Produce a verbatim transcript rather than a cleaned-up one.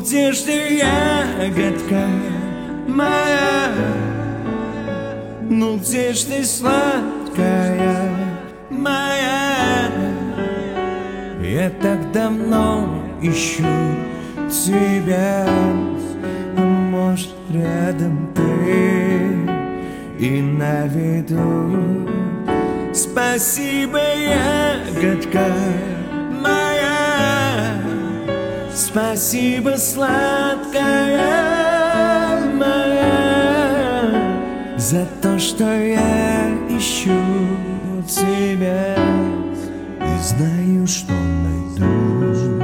где ж ты, ягодка моя? Ну где ж ты, сладкая моя? Я так давно ищу тебя, а может, рядом ты и на виду. Спасибо, ягодка моя, спасибо, сладкая моя, за то, что я ищу тебя и знаю, что найду.